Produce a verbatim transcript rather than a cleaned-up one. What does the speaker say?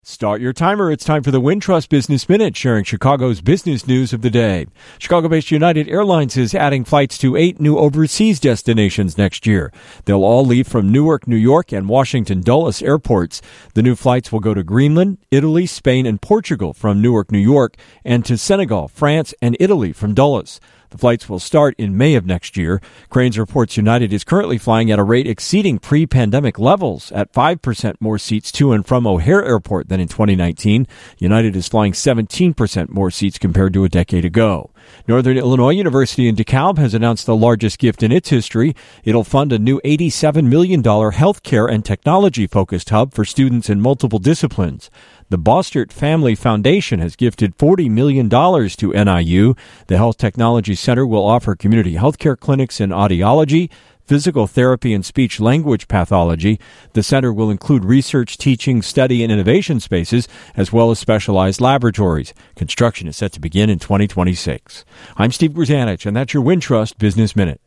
Start your timer. It's time for the Wintrust Business Minute, sharing Chicago's business news of the day. Chicago-based United Airlines is adding flights to eight new overseas destinations next year. They'll all leave from Newark, New York, and Washington Dulles airports. The new flights will go to Greenland, Italy, Spain, and Portugal from Newark, New York, and to Senegal, France, and Italy from Dulles. The flights will start in May of next year. Cranes reports United is currently flying at a rate exceeding pre-pandemic levels at five percent more seats to and from O'Hare Airport than in twenty nineteen. United is flying seventeen percent more seats compared to a decade ago. Northern Illinois University in DeKalb has announced the largest gift in its history. It'll fund a new eighty-seven million dollars healthcare and technology-focused hub for students in multiple disciplines. The Bostert Family Foundation has gifted forty million dollars to N I U. The Health Technology Center will offer community healthcare clinics in audiology, physical therapy, and speech-language pathology. The center will include research, teaching, study, and innovation spaces, as well as specialized laboratories. Construction is set to begin in twenty twenty-six. I'm Steve Grzanich, and that's your Wintrust Business Minute.